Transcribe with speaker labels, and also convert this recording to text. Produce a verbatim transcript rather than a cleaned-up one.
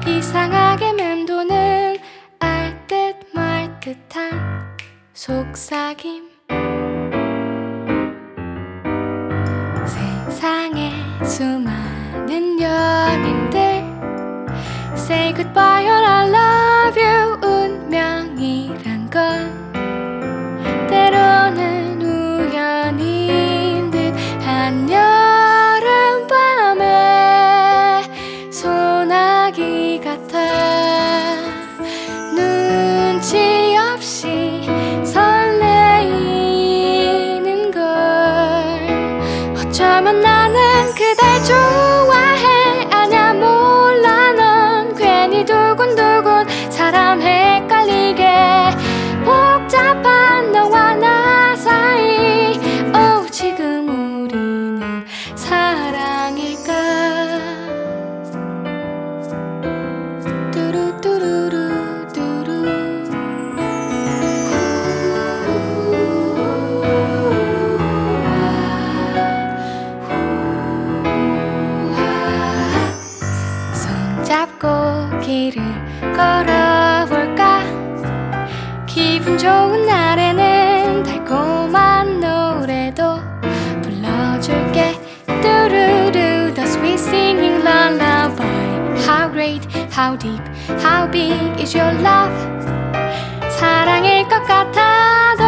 Speaker 1: 이상하게 맴도는 알 듯 말 듯한 속삭임. 세상에 수많은 연인들 Say goodbye or I love you. 운명이란 건 때로는 우연인 듯 한여름밤에 소나기 같아. 눈치 없이 설레이는 걸 어쩌면 나는 그댈 좋아해. 아냐 몰라 넌 괜히 두근두근 사람 헷갈리게 복잡한 너와 나 사이. oh, 지금 우리는 사랑일까. 뚜루뚜루루 뚜루. 손잡고 길을 걸어볼까. 기분 좋은 날에는 달콤한 노래도 불러줄게. 뚜루루 the sweet singing lullaby. How great, how deep, how big is your love. 사랑일 것 같아.